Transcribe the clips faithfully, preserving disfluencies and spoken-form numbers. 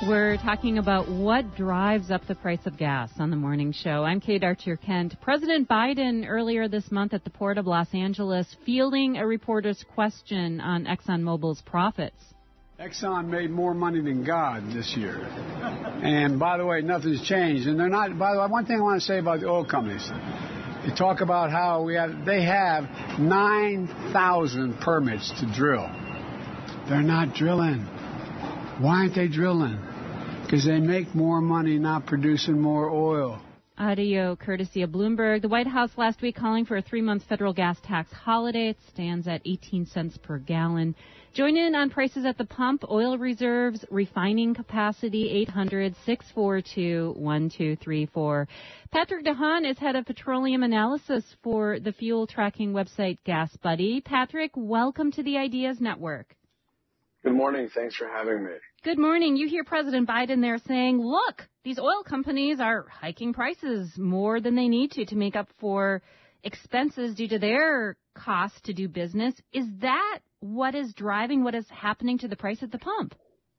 We're talking about what drives up the price of gas on the morning show. I'm Kate Archer-Kent. President Biden earlier this month at the Port of Los Angeles fielding a reporter's question on ExxonMobil's profits. Exxon made more money than God this year. And by the way, nothing's changed. And they're not, by the way, one thing I want to say about the oil companies. You talk about how we have, they have nine thousand permits to drill. They're not drilling. Why aren't they drilling? Because they make more money not producing more oil. Audio courtesy of Bloomberg. The White House last week calling for a three-month federal gas tax holiday. It stands at eighteen cents per gallon. Join in on prices at the pump, oil reserves, refining capacity, eight hundred, six four two, one two three four. Patrick DeHaan is head of petroleum analysis for the fuel tracking website GasBuddy. Patrick, welcome to the Ideas Network. Good morning. Thanks for having me. Good morning. You hear President Biden there saying, look, these oil companies are hiking prices more than they need to to make up for expenses due to their cost to do business. Is that what is driving what is happening to the price at the pump?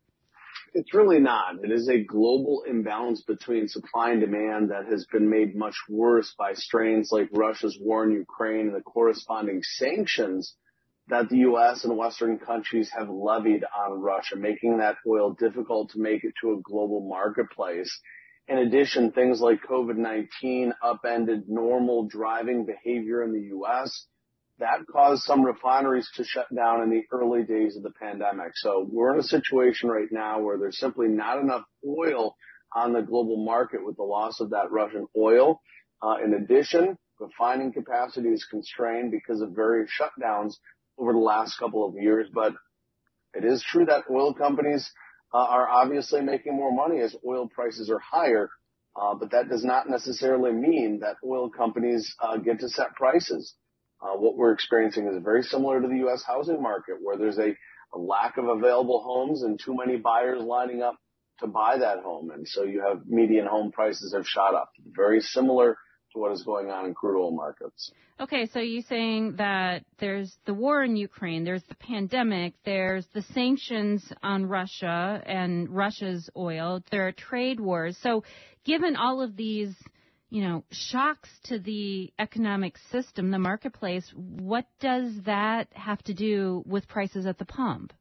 It's really not. It is a global imbalance between supply and demand that has been made much worse by strains like Russia's war in Ukraine and the corresponding sanctions that the U S and Western countries have levied on Russia, making that oil difficult to make it to a global marketplace. In addition, things like COVID nineteen upended normal driving behavior in the U S. That caused some refineries to shut down in the early days of the pandemic. So we're in a situation right now where there's simply not enough oil on the global market with the loss of that Russian oil. Uh, in addition, refining capacity is constrained because of various shutdowns over the last couple of years, but it is true that oil companies uh, are obviously making more money as oil prices are higher, uh, but that does not necessarily mean that oil companies uh, get to set prices. Uh, what we're experiencing is very similar to the U S housing market, where there's a, a lack of available homes and too many buyers lining up to buy that home, and so you have median home prices have shot up. Very similar to what is going on in crude oil markets. Okay, so you're saying that there's the war in Ukraine, there's the pandemic, there's the sanctions on Russia and Russia's oil, there are trade wars. So given all of these, you know, shocks to the economic system, the marketplace, what does that have to do with prices at the pump?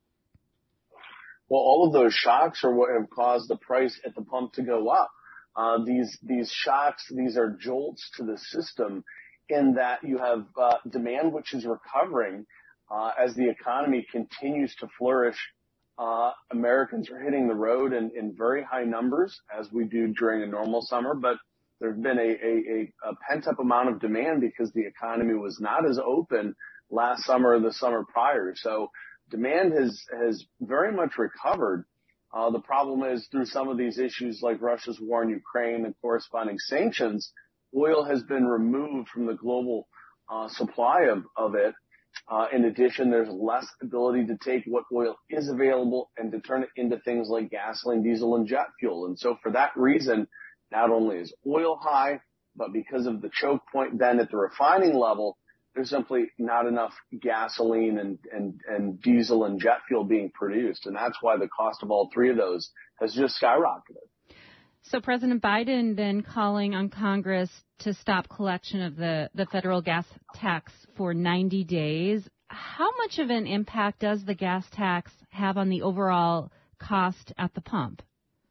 Well, all of those shocks are what have caused the price at the pump to go up. Uh, these, these shocks, these are jolts to the system in that you have, uh, demand which is recovering, uh, as the economy continues to flourish. Uh, Americans are hitting the road in, in very high numbers as we do during a normal summer, but there's been a, a, a pent up amount of demand because the economy was not as open last summer or the summer prior. So demand has, has very much recovered. Uh, the problem is through some of these issues like Russia's war in Ukraine and corresponding sanctions, oil has been removed from the global uh, supply of, of it. Uh, in addition, there's less ability to take what oil is available and to turn it into things like gasoline, diesel, and jet fuel. And so for that reason, not only is oil high, but because of the choke point then at the refining level, there's simply not enough gasoline and, and, and diesel and jet fuel being produced. And that's why the cost of all three of those has just skyrocketed. So President Biden then calling on Congress to stop collection of the, the federal gas tax for ninety days. How much of an impact does the gas tax have on the overall cost at the pump?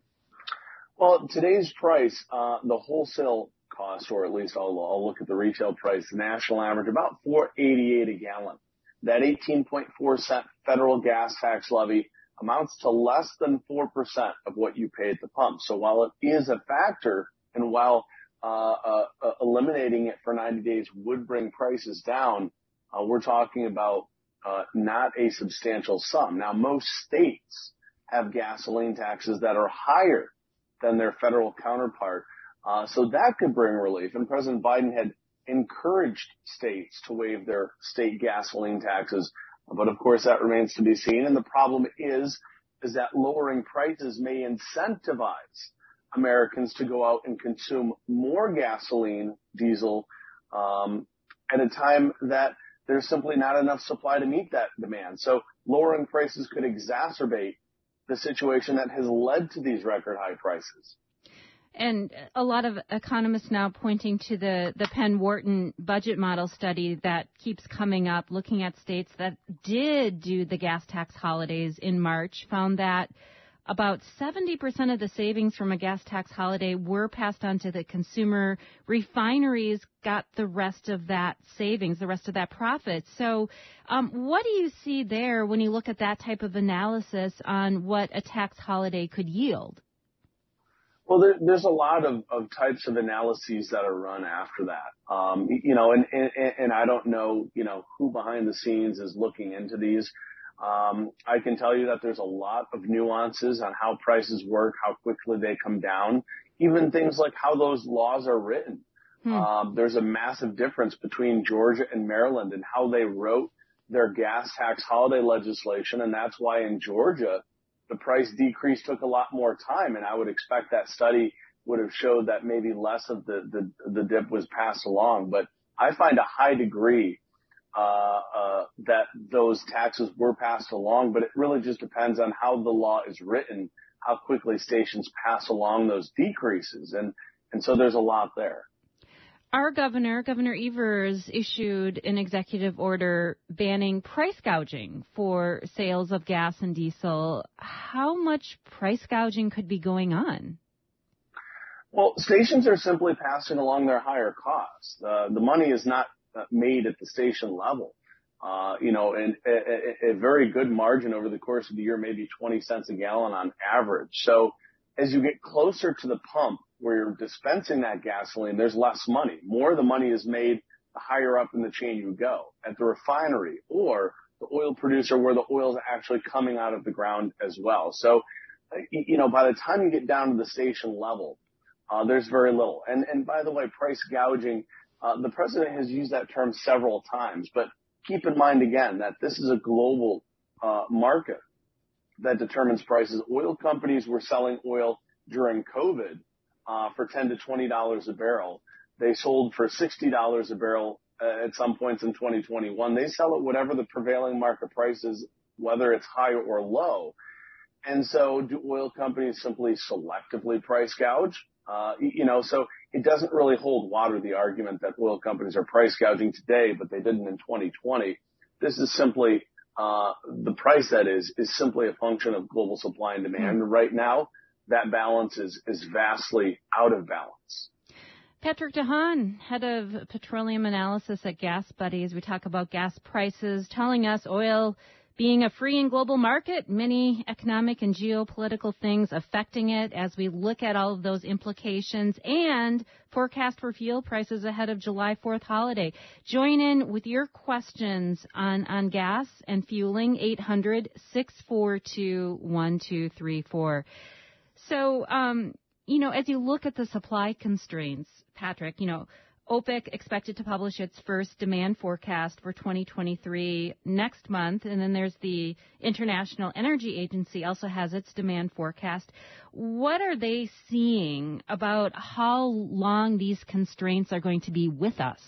Well, today's price, uh, the wholesale cost, or at least I'll, I'll look at the retail price, the national average, about four eighty-eight a gallon. That eighteen point four cent federal gas tax levy amounts to less than four percent of what you pay at the pump. So while it is a factor, and while uh, uh, uh, eliminating it for ninety days would bring prices down, uh, we're talking about uh, not a substantial sum. Now, most states have gasoline taxes that are higher than their federal counterpart. Uh, so that could bring relief. And President Biden had encouraged states to waive their state gasoline taxes. But of course, that remains to be seen. And the problem is, is that lowering prices may incentivize Americans to go out and consume more gasoline, diesel, um, at a time that there's simply not enough supply to meet that demand. So lowering prices could exacerbate the situation that has led to these record high prices. And a lot of economists now pointing to the, the Penn-Wharton budget model study that keeps coming up, looking at states that did do the gas tax holidays in March, found that about seventy percent of the savings from a gas tax holiday were passed on to the consumer. Refineries got the rest of that savings, the rest of that profit. So um, what do you see there when you look at that type of analysis on what a tax holiday could yield? Well, there, there's a lot of, of types of analyses that are run after that. Um, you know, and, and, and I don't know, you know, who behind the scenes is looking into these. Um, I can tell you that there's a lot of nuances on how prices work, how quickly they come down, even things like how those laws are written. Hmm. Um, there's a massive difference between Georgia and Maryland and how they wrote their gas tax holiday legislation. And that's why in Georgia, the price decrease took a lot more time. And I would expect that study would have showed that maybe less of the, the, the dip was passed along. But I find a high degree Uh, uh, that those taxes were passed along, but it really just depends on how the law is written, how quickly stations pass along those decreases. And, and so there's a lot there. Our governor, Governor Evers, issued an executive order banning price gouging for sales of gas and diesel. How much price gouging could be going on? Well, stations are simply passing along their higher costs. Uh, the money is not made at the station level. Uh, you know, and a, a, a very good margin over the course of the year, maybe twenty cents a gallon on average. So as you get closer to the pump where you're dispensing that gasoline, there's less money. More of the money is made the higher up in the chain you go, at the refinery or the oil producer where the oil is actually coming out of the ground as well. So, you know, by the time you get down to the station level, uh, there's very little. And, and by the way, price gouging, Uh, the president has used that term several times, but keep in mind again that this is a global uh, market that determines prices. Oil companies were selling oil during COVID uh, for ten to twenty dollars a barrel. They sold for sixty dollars a barrel uh, at some points in twenty twenty-one. They sell at whatever the prevailing market price is, whether it's high or low. And so do oil companies simply selectively price gouge? Uh, you know, so it doesn't really hold water, the argument that oil companies are price gouging today, but they didn't in twenty twenty. This is simply, uh, the price that is, is simply a function of global supply and demand. Mm-hmm. Right now, that balance is, is vastly out of balance. Patrick DeHaan, head of petroleum analysis at Gas Buddy, as we talk about gas prices, telling us oil being a free and global market, many economic and geopolitical things affecting it as we look at all of those implications and forecast for fuel prices ahead of July fourth holiday. Join in with your questions on, on gas and fueling, eight hundred, six four two, one two three four. So, um, you know, as you look at the supply constraints, Patrick, you know, OPEC expected to publish its first demand forecast for twenty twenty-three next month, and then there's the International Energy Agency also has its demand forecast. What are they seeing about how long these constraints are going to be with us?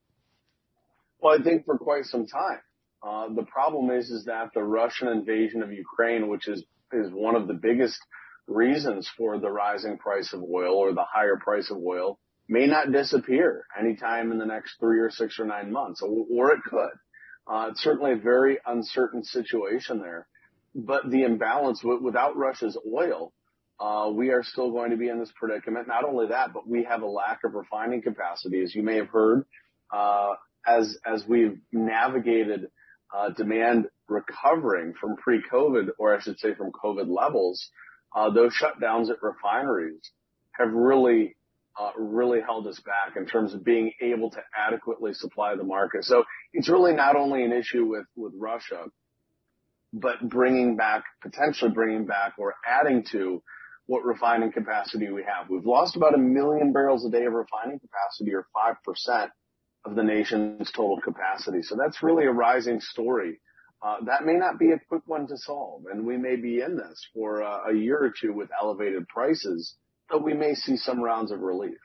Well, I think for quite some time. Uh, the problem is, is that the Russian invasion of Ukraine, which is, is one of the biggest reasons for the rising price of oil or the higher price of oil, may not disappear anytime in the next three or six or nine months, or, or it could. Uh, it's certainly a very uncertain situation there. But the imbalance, w- without Russia's oil, uh, we are still going to be in this predicament. Not only that, but we have a lack of refining capacity. As you may have heard, uh, as, as we've navigated uh, demand recovering from pre-COVID, or I should say from COVID levels, uh, those shutdowns at refineries have really Uh, really held us back in terms of being able to adequately supply the market. So it's really not only an issue with, with Russia, but bringing back, potentially bringing back or adding to what refining capacity we have. We've lost about a million barrels a day of refining capacity, or five percent of the nation's total capacity. So that's really a rising story. Uh, that may not be a quick one to solve, and we may be in this for uh, a year or two with elevated prices, but we may see some rounds of relief.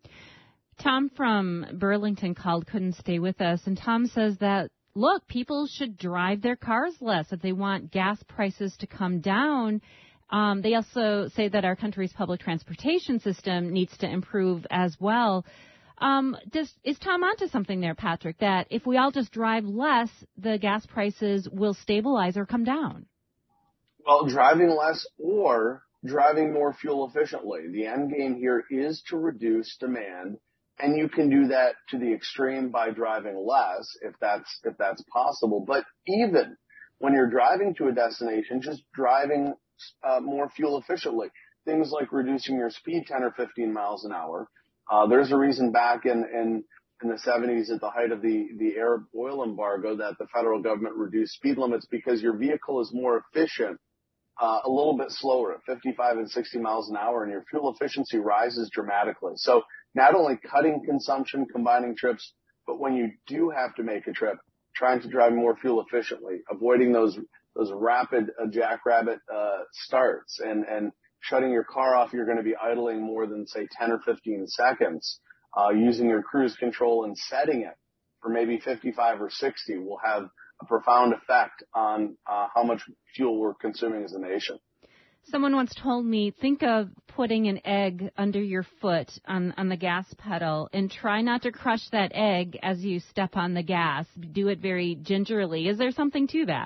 Tom from Burlington called, couldn't stay with us, and Tom says that, look, people should drive their cars less if they want gas prices to come down. Um, they also say that our country's public transportation system needs to improve as well. Um, does, is Tom onto something there, Patrick, that if we all just drive less, the gas prices will stabilize or come down? Well, driving less or driving more fuel efficiently. The end game here is to reduce demand, and you can do that to the extreme by driving less if that's if that's possible. But even when you're driving to a destination, just driving uh, more fuel efficiently. Things like reducing your speed ten or fifteen miles an hour. Uh, there's a reason back in, in in the seventies at the height of the, the Arab oil embargo that the federal government reduced speed limits because your vehicle is more efficient Uh, a little bit slower at fifty-five and sixty miles an hour, and your fuel efficiency rises dramatically. So not only cutting consumption, combining trips, but when you do have to make a trip, trying to drive more fuel efficiently, avoiding those those rapid uh, jackrabbit uh, starts and, and shutting your car off, you're going to be idling more than, say, ten or fifteen seconds. Uh, using your cruise control and setting it for maybe fifty-five or sixty will have a profound effect on uh, how much fuel we're consuming as a nation. Someone once told me, think of putting an egg under your foot on, on the gas pedal and try not to crush that egg as you step on the gas. Do it very gingerly. Is there something to that?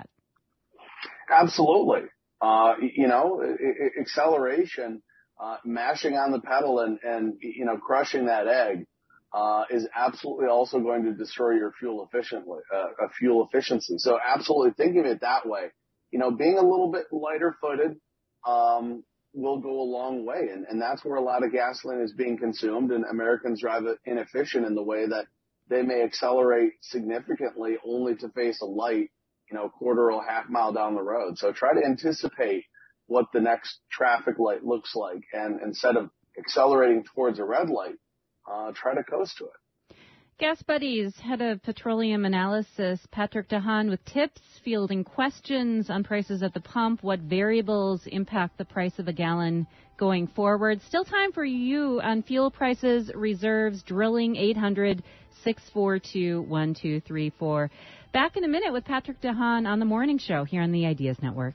Absolutely. Uh, you know, acceleration, uh, mashing on the pedal and, and, you know, crushing that egg Uh, is absolutely also going to destroy your fuel efficiently, uh, uh, fuel efficiency. So absolutely thinking of it that way, you know, being a little bit lighter footed, um, will go a long way. And, and that's where a lot of gasoline is being consumed, and Americans drive it inefficient in the way that they may accelerate significantly only to face a light, you know, quarter or half mile down the road. So try to anticipate what the next traffic light looks like. And instead of accelerating towards a red light, Uh, try to coast to it. Gas Buddies, head of petroleum analysis, Patrick DeHaan, with tips, fielding questions on prices at the pump, what variables impact the price of a gallon going forward. Still time for you on fuel prices, reserves, drilling, eight hundred, six four two, one two three four. Back in a minute with Patrick DeHaan on the Morning Show here on the Ideas Network.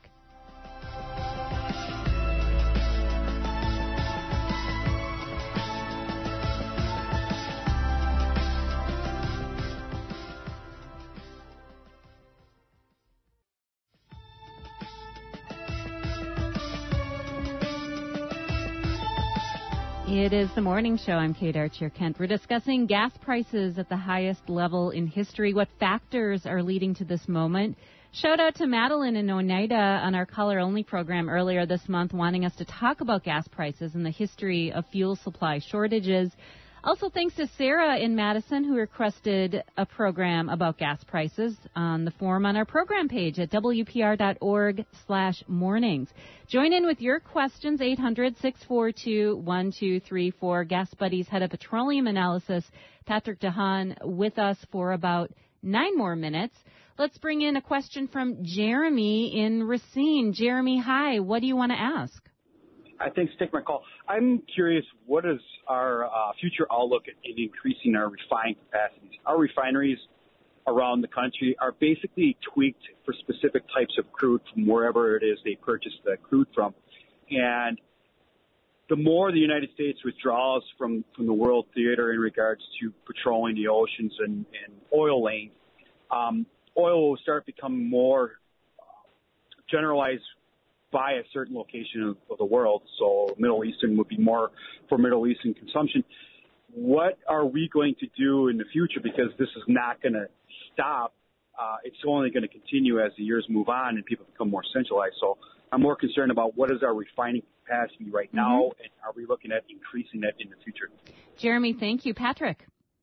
It is the Morning Show. I'm Kate Archer-Kent. We're discussing gas prices at the highest level in history, what factors are leading to this moment. Shout out to Madeline in Oneida on our caller-only program earlier this month, wanting us to talk about gas prices and the history of fuel supply shortages. Also, thanks to Sarah in Madison, who requested a program about gas prices on the forum on our program page at W P R dot org slash mornings. Join in with your questions, eight hundred, six four two, one two three four. Gas Buddies head of petroleum analysis, Patrick DeHaan, with us for about nine more minutes. Let's bring in a question from Jeremy in Racine. Jeremy, hi. What do you want to ask? I think stick my call. I'm curious, what is our uh, future outlook in increasing our refining capacities? Our refineries around the country are basically tweaked for specific types of crude from wherever it is they purchase the crude from. And the more the United States withdraws from, from the world theater in regards to patrolling the oceans and, and oil lanes, um, oil will start becoming more generalized by a certain location of, of the world. So Middle Eastern would be more for Middle Eastern consumption. What are we going to do in the future? Because this is not going to stop. Uh, it's only going to continue as the years move on and people become more centralized. So I'm more concerned about what is our refining capacity right now, mm-hmm. and are we looking at increasing that in the future? Jeremy, thank you. Patrick.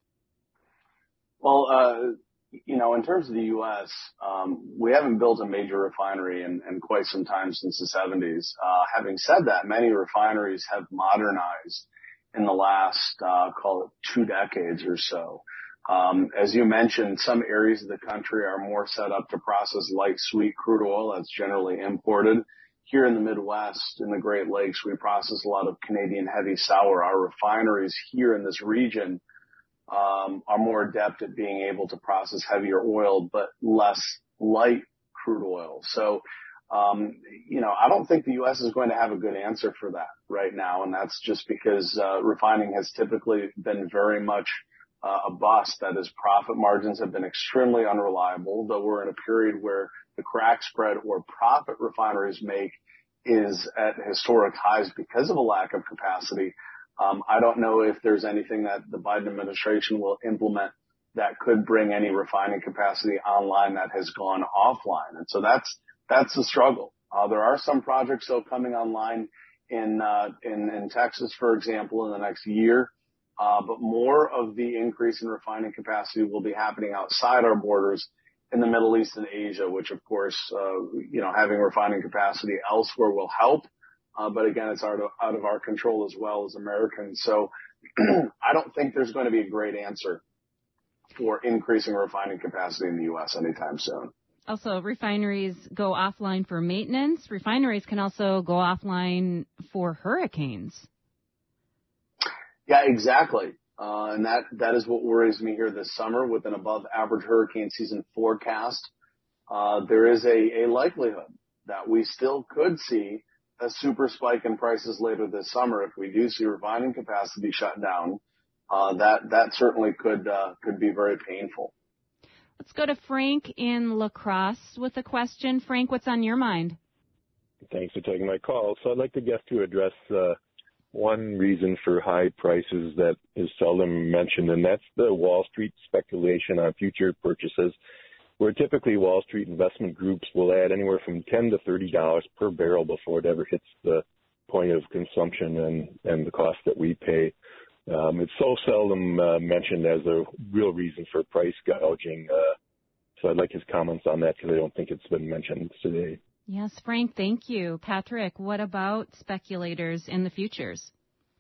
Well, uh, you know, in terms of the U S, um, we haven't built a major refinery in, in quite some time since the seventies. Uh, having said that, many refineries have modernized in the last, uh, call it two decades or so. Um, as you mentioned, some areas of the country are more set up to process light sweet crude oil that's generally imported. Here in the Midwest, in the Great Lakes, we process a lot of Canadian heavy sour. Our refineries here in this region Um, are more adept at being able to process heavier oil, but less light crude oil. So Um, you know, I don't think the U S is going to have a good answer for that right now, and that's just because uh, refining has typically been very much uh, a bust. That is, profit margins have been extremely unreliable, though we're in a period where the crack spread or profit refineries make is at historic highs because of a lack of capacity. Um, I don't know if there's anything that the Biden administration will implement that could bring any refining capacity online that has gone offline. And so that's That's the struggle. Uh, there are some projects, though, coming online in, uh, in, in Texas, for example, in the next year. Uh, but more of the increase in refining capacity will be happening outside our borders in the Middle East and Asia, which, of course, uh, you know, having refining capacity elsewhere will help. Uh, but again, it's out of, out of our control as well as Americans. So I don't think there's going to be a great answer for increasing refining capacity in the U S anytime soon. Also, refineries go offline for maintenance. Refineries can also go offline for hurricanes. Yeah, exactly. Uh, and that, that is what worries me here this summer with an above average hurricane season forecast. Uh, there is a, a likelihood that we still could see a super spike in prices later this summer if we do see refining capacity shut down. Uh, that, that certainly could, uh, could be very painful. Let's go to Frank in La Crosse with a question. Frank, what's on your mind? Thanks for taking my call. So I'd like to get to address uh, one reason for high prices that is seldom mentioned, and that's the Wall Street speculation on future purchases, where typically Wall Street investment groups will add anywhere from ten to thirty dollars per barrel before it ever hits the point of consumption and, and the cost that we pay. Um, it's so seldom uh, mentioned as a real reason for price gouging. Uh, so I'd like his comments on that because I don't think it's been mentioned today. Yes, Frank, thank you. Patrick, what about speculators in the futures?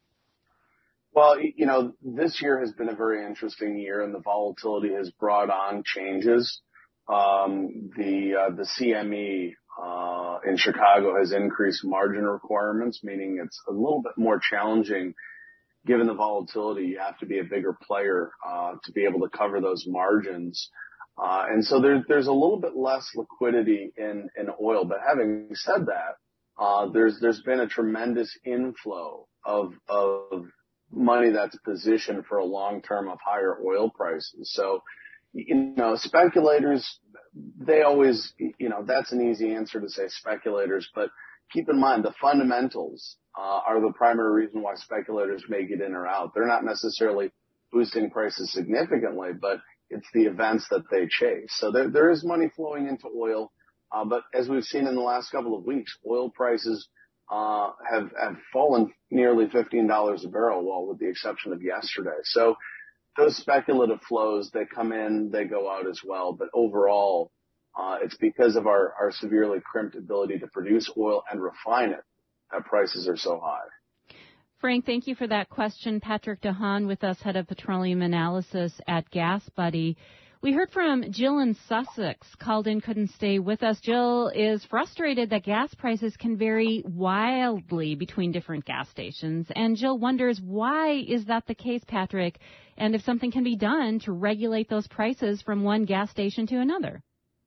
Well, you know, this year has been a very interesting year, and the volatility has brought on changes. Um, the uh, the C M E uh, in Chicago has increased margin requirements, meaning it's a little bit more challenging. Given the volatility, you have to be a bigger player uh, to be able to cover those margins. Uh, and so there, there's a little bit less liquidity in, in oil. But having said that, uh, there's there's been a tremendous inflow of of money that's positioned for a long term of higher oil prices. So, you know, speculators, they always, you know, that's an easy answer to say speculators, but keep in mind the fundamentals uh, are the primary reason why speculators may get in or out. They're not necessarily boosting prices significantly, but it's the events that they chase. So there, there is money flowing into oil, uh, but as we've seen in the last couple of weeks, oil prices uh, have, have fallen nearly fifteen dollars a barrel, well, with the exception of yesterday. So those speculative flows, they come in, they go out as well, but overall, Uh, it's because of our, our severely crimped ability to produce oil and refine it that prices are so high. Frank, thank you for that question. Patrick DeHaan with us, head of petroleum analysis at Gas Buddy. We heard from Jill in Sussex, called in, couldn't stay with us. Jill is frustrated that gas prices can vary wildly between different gas stations. And Jill wonders, why is that the case, Patrick? And if something can be done to regulate those prices from one gas station to another?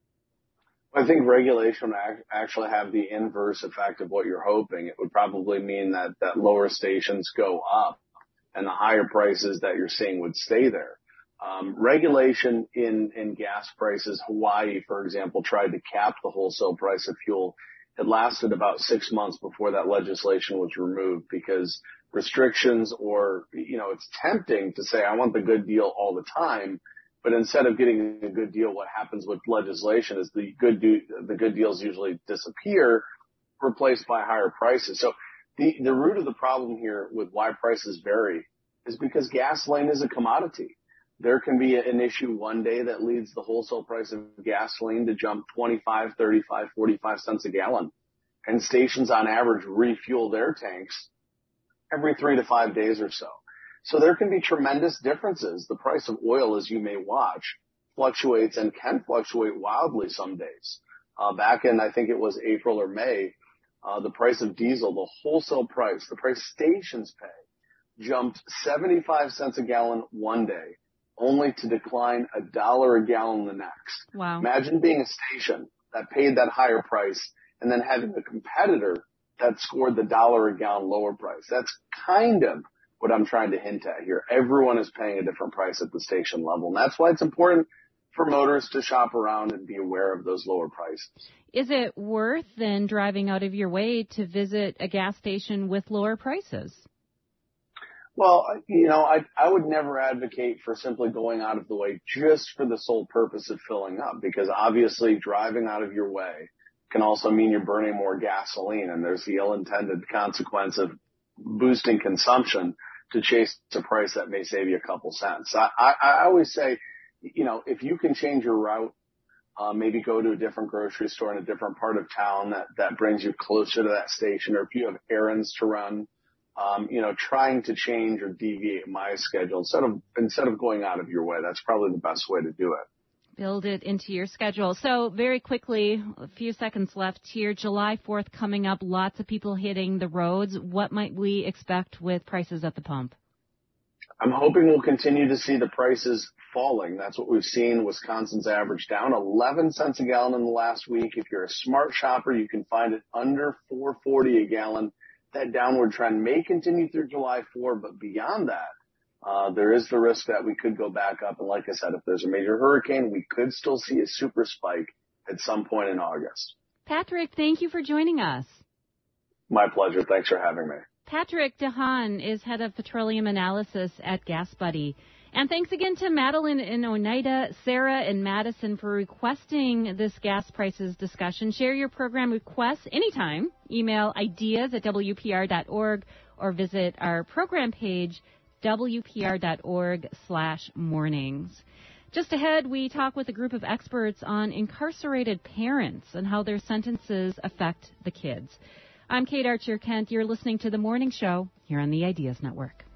I think regulation would actually have the inverse effect of what you're hoping. It would probably mean that, that lower stations go up and the higher prices that you're seeing would stay there. Um, regulation in, in gas prices, Hawaii, for example, tried to cap the wholesale price of fuel. It lasted about six months before that legislation was removed because restrictions or, you know, it's tempting to say, I want the good deal all the time. But instead of getting a good deal, what happens with legislation is the good do, the good deals usually disappear, replaced by higher prices. So the, the root of the problem here with why prices vary is because gasoline is a commodity. There can be an issue one day that leads the wholesale price of gasoline to jump twenty-five, thirty-five, forty-five cents a gallon. And stations on average refuel their tanks every three to five days or so. So there can be tremendous differences. The price of oil, as you may watch, fluctuates and can fluctuate wildly some days. Uh, back in, I think it was April or May, uh, the price of diesel, the wholesale price, the price stations pay, jumped seventy-five cents a gallon one day, only to decline a dollar a gallon the next. Wow. Imagine being a station that paid that higher price and then having a competitor that scored the dollar a gallon lower price. That's kind of what I'm trying to hint at here. Everyone is paying a different price at the station level, and that's why it's important for motorists to shop around and be aware of those lower prices. Is it worth then driving out of your way to visit a gas station with lower prices? Well, you know, I, I would never advocate for simply going out of the way just for the sole purpose of filling up, because obviously driving out of your way can also mean you're burning more gasoline, and there's the ill-intended consequence of boosting consumption to chase a price that may save you a couple cents. I, I, I always say, you know, if you can change your route, uh, maybe go to a different grocery store in a different part of town that, that brings you closer to that station, or if you have errands to run, um, you know, trying to change or deviate my schedule instead of, instead of going out of your way. That's probably the best way to do it. Build it into your schedule. So very quickly, a few seconds left here. July fourth coming up, lots of people hitting the roads. What might we expect with prices at the pump? I'm hoping we'll continue to see the prices falling. That's what we've seen. Wisconsin's average down eleven cents a gallon in the last week. If you're a smart shopper, you can find it under four forty a gallon. That downward trend may continue through July fourth, but beyond that, Uh, there is the risk that we could go back up. And like I said, if there's a major hurricane, we could still see a super spike at some point in August. Patrick, thank you for joining us. My pleasure. Thanks for having me. Patrick DeHaan is head of petroleum analysis at GasBuddy. And thanks again to Madeline in Oneida, Sarah in Madison for requesting this gas prices discussion. Share your program requests anytime. Email ideas at W P R dot org or visit our program page, W P R dot org slash mornings. Just ahead, we talk with a group of experts on incarcerated parents and how their sentences affect the kids. I'm Kate Archer-Kent. You're listening to The Morning Show here on the Ideas Network.